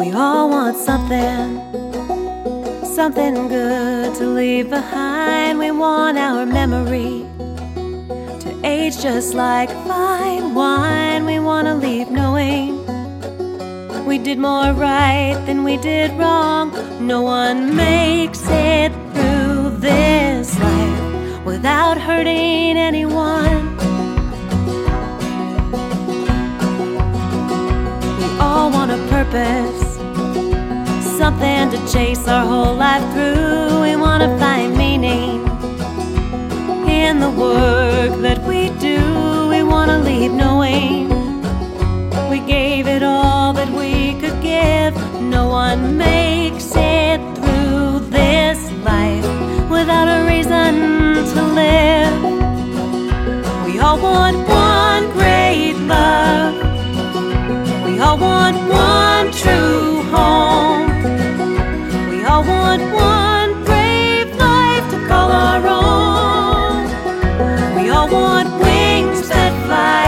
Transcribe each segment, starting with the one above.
We all want something good to leave behind. We want our memory to age just like fine wine. We want to leave knowing we did more right than we did wrong. No one makes it through this life without hurting anyone. We all want a purpose, something to chase our whole life through. We want to find meaning in the work that we do. We want to leave knowing we gave it all that we could give. No one makes it through this life without a reason to live. We all want one great love. We all want one true home. We all want one brave life to call our own. We all want wings that fly.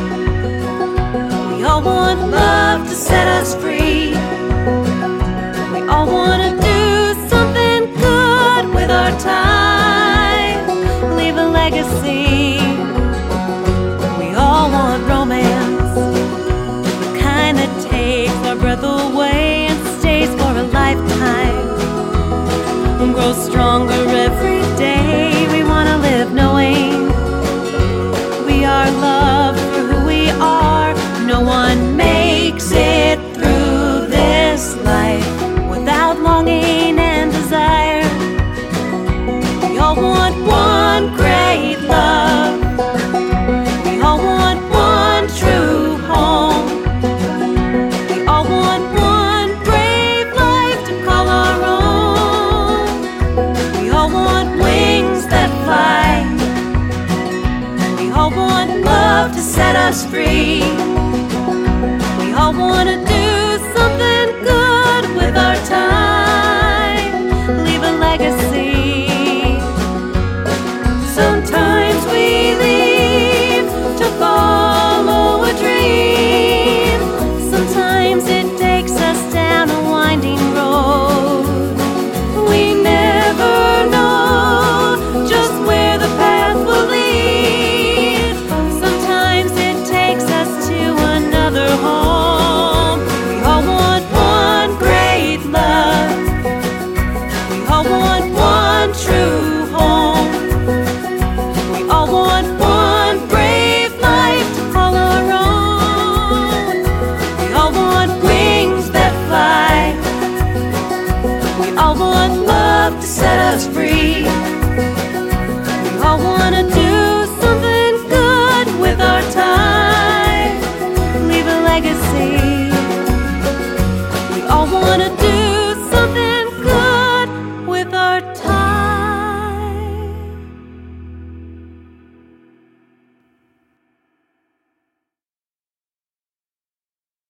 We all want love to set us free. We all want to do something good with our time, leave a legacy. We all want romance, the kind that takes our breath away and stays for a lifetime, and grows stronger every day. We want to live knowing we are loved for who we are. No one makes it through this life without longing and desire. We all want one great love. We all want one true home. We all want one brave life to call our own. We all want wings that fly. We all want love to set us free. We all want to do something good with our time, leave a legacy. Sometimes we leave to follow a dream. Sometimes it takes us down a winding road. We never know just where the path will lead. Sometimes it takes us to another home. We all want one great love. We all want one true home. We all want one brave life to call our own. We all want wings that fly. We all want love to set us free.